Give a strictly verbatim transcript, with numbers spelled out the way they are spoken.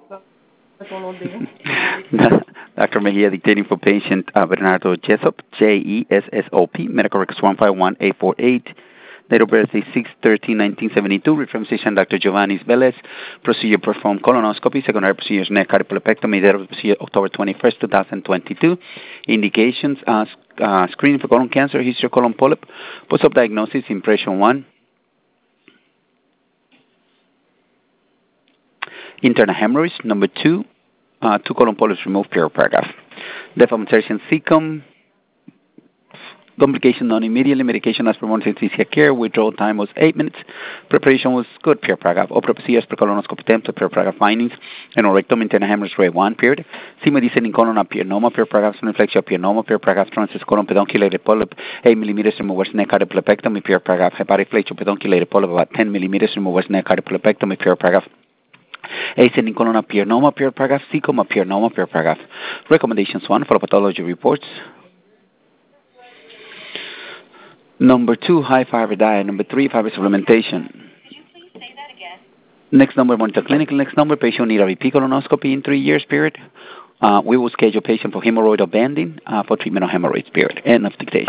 Doctor Mejia dictating for patient uh, Bernardo Jessop, J E S S O P, medical records one five one eight four eight. Date of birth is six thirteen nineteen seventy-two. Reference physician Doctor Giovanni Velez. Procedure performed colonoscopy. Secondary procedures neck cardiopulopectomy. Date of procedure October twenty-first, twenty twenty-two. Indications uh, uh, screening for colon cancer, history of colon polyp, post-op diagnosis, impression one. Internal hemorrhoids, number two. Uh, two colon polyps removed, period paragraph. Deformation cecum. Complication non immediately. Medication as per anesthesia care. Withdrawal time was eight minutes. Preparation was good, period paragraph. Opera procedures per colonoscopy attempt, period paragraph findings. Anorectum, internal hemorrhage grade one, period. Sima descending colon apianoma, period paragraph. Soniflexia apianoma, period paragraph. Transverse colon pedunculated polyp, eight millimeters removers, neck cardiopulopectomy, period paragraph. Hepatic flexure pedunculated polyp, about ten millimeters removers, neck cardiopulopectomy, period paragraph. Ascending colon apianoma, period paragraph. Cecum apianoma, period paragraph. Recommendations one, follow pathology reports. Number two, high fiber diet. Number three, fiber supplementation. Could you please say that again? Next number, monitor clinical. Next number, patient need a repeat colonoscopy in three years, period. Uh, we will schedule patient for hemorrhoidal banding uh, for treatment of hemorrhoids, period. End of dictation.